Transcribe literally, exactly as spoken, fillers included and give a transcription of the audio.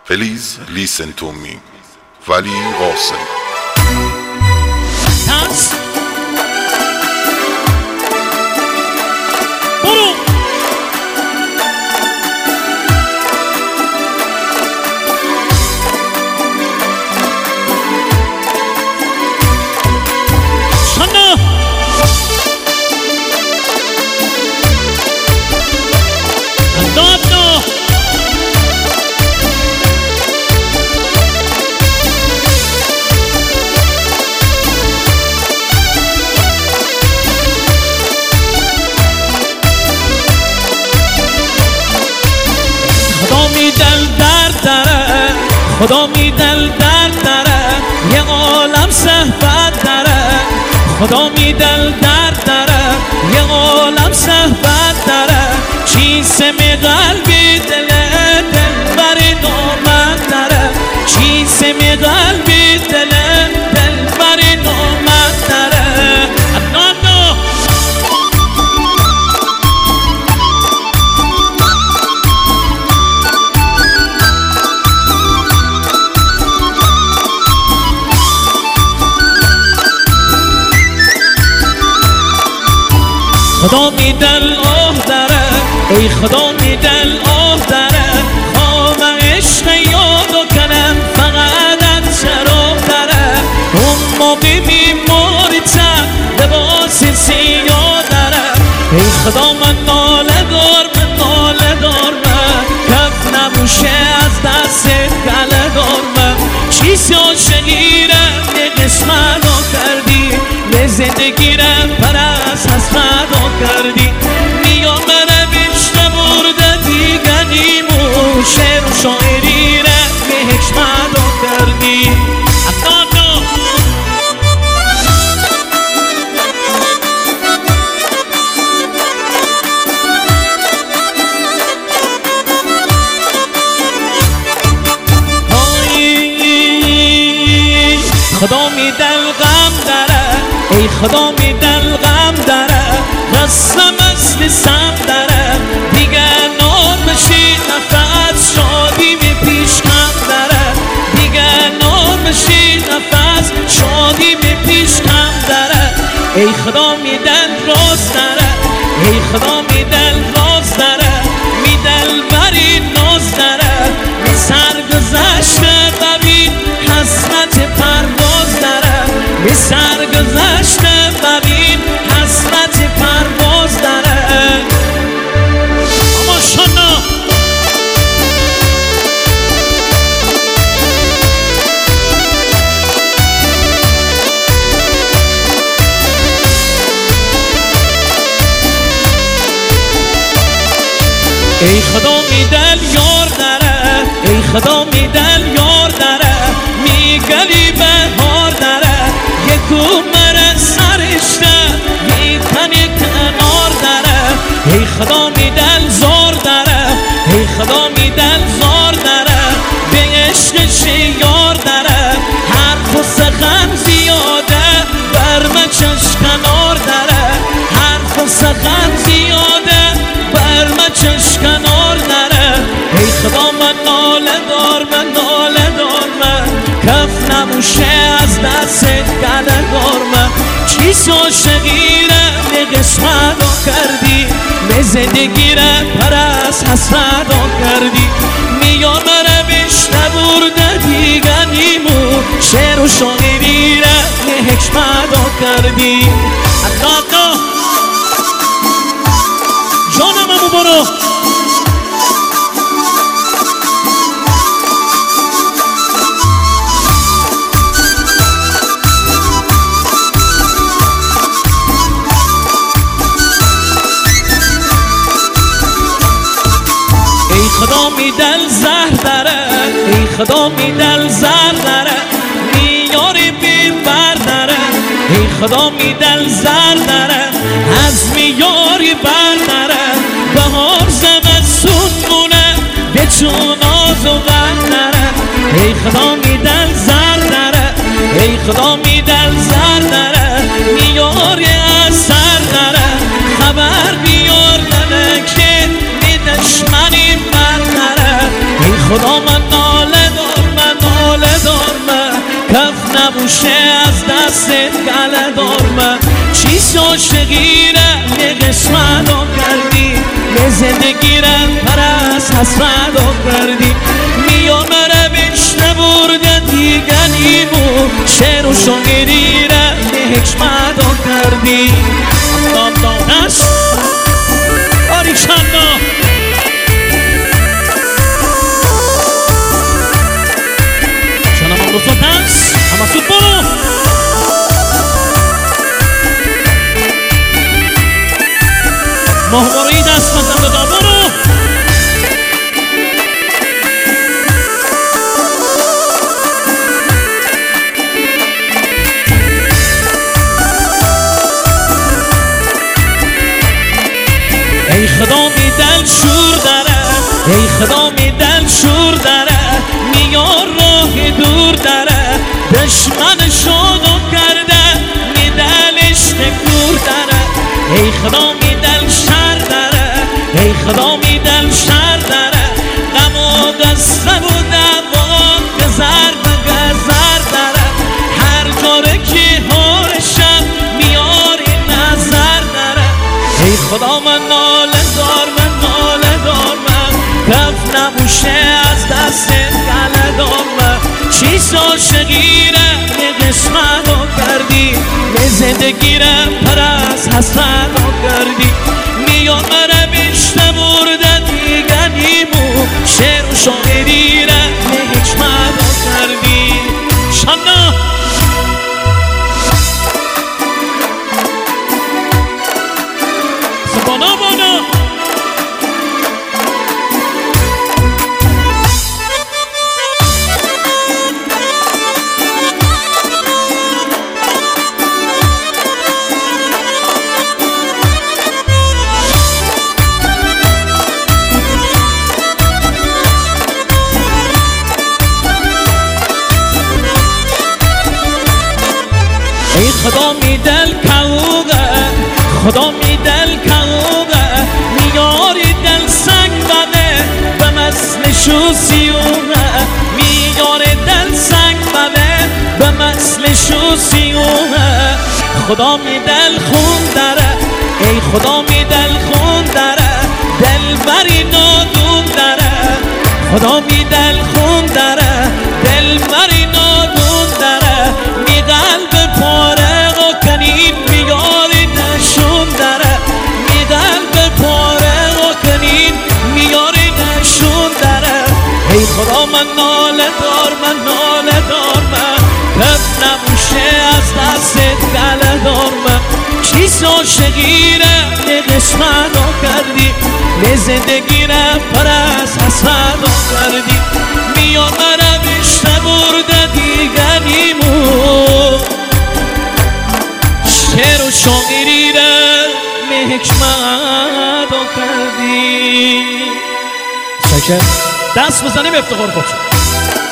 Please listen to me. ولی قاسم. ترس برو شنه اندادنا خدا می دل درد داره، خدا می دل درد داره، یه عالم صحبت داره. خدا می دل درد داره، یه عالم صحبت داره. چیزی می قلبی دل دل بری نامت داره. چیزی می قلبی دل دل بری نامت داره. خدا می دل آه داره، ای خدا می دل آه داره. خواب عشق یادو کنم فقط از چراغ داره. اون موقع بیماری تن لباس سیاه داره. ای خدا من ناله دار من ناله دار من کف نموشه از دست گله دار من. چیزی عاشقیرم یه قسمت رو کردی، یه زندگیرم پر از حسرت رو کردی. میام منم بیشتر برده دیگه نیمو شعر و شاعری رم یه حکمت رو کردی. خدا می دل غم داره، ای خدا می دل غم داره. قسم اصلی سم داره، دیگه نور بشی نفس شادی می پیش کم داره. دیگه نور بشی نفس شادی می پیش کم داره. ای خدا می دل راز داره، ای خدا می دل راز داره. می دل بری ناز داره، می سرگذشته ببین حسرت پرواز داره. می سرگذشته ببین حسرت پرواز داره. اما شنا ای خدا می دل یار داره، ای خدا می دل یار داره. میگلی بهار داره، یکو مره سرشته میتنی کنار داره. ای خدا می دل زار داره، ای خدا می دل زار داره. به عشقش یار داره، حرف و سخن زیاده بر من چشکنار داره. حرف و سخن زیاده بر من چشکنار داره. ای خدا من ناله دار من ناله دار من کف نموشه از دست گله دار من. چیز عاشقیرم یه قسمت رو کردی، به زندگیرم پر از حسرت رو کردی. میام منم بیشتر برده دیگه نیمو شعر و شاعریرم یه حکمت رو کردی. اخلاقا جانم امو برو خدا می دل زهر داره، ای خدا می دل زهر داره. میاری بی بر داره، ای خدا می دل زهر داره. از میاری بر داره، بهار زمستون مونه به چون آز و غم داره. ای خدا می دل زهر داره، ای خدا می دل زهر داره. میاری از سر داره، خبر بیار داره که می دشمنی بر داره. ای خدا من ناله ناله دارم کف نبوشه از دست گله دارم چیز عاشقی را یه قسمت کردی یه زندگی را پر از حسرت کردی میان مرا بشنه برده دیگنیمو شعر و شاعری را یه حکمت کردی دام دام نست آری شنده Los otros, a más fútbol. مهوری دست بزن به دامانو ای خدا می دل شور داره ای خدا می دل شور داره میار راه دور داره دشمن شادو کرده می دل عشق کور داره ای خدا می دل شر داره ای خدا می دل شر داره غم و قصه و دوا گذر و گذر داره هر جاره که هارشم میاری نظر داره ای خدا من ناله دار من ناله دار من کف نبوشه از دست گله دار چیز عاشقی را یه قسمت کردی یه زندگی را پر از حسرت کردی میان مرا بشته برده دیگنیمو شعر و شاعری را یه حکمت کردی شنده سبانا بانا ای خدا می دل کوغه خدا می دل کوغه میاری دل سنگ بده به مثل شوسیونه میاری دل سنگ بده به مثل شوسیونه خدا می دل خون داره ای خدا می دل خون داره دل بری نادون داره خدا می دل خون داره دل بری نادون داره می قلب پاره و کنین میاری نشون داره می قلب پاره و کنین میاری نشون داره ای خدا من ناله دار من ناله دار من کف نبوشه از دست گله دار من چیز عاشقی را یه قسمت کردی یه زندگی را پر از حسرت کردی میان مرا بشته برده دیگنیمو شعر و شاعری را یه حکمت کردی سکر دست بزنیم افتخار خود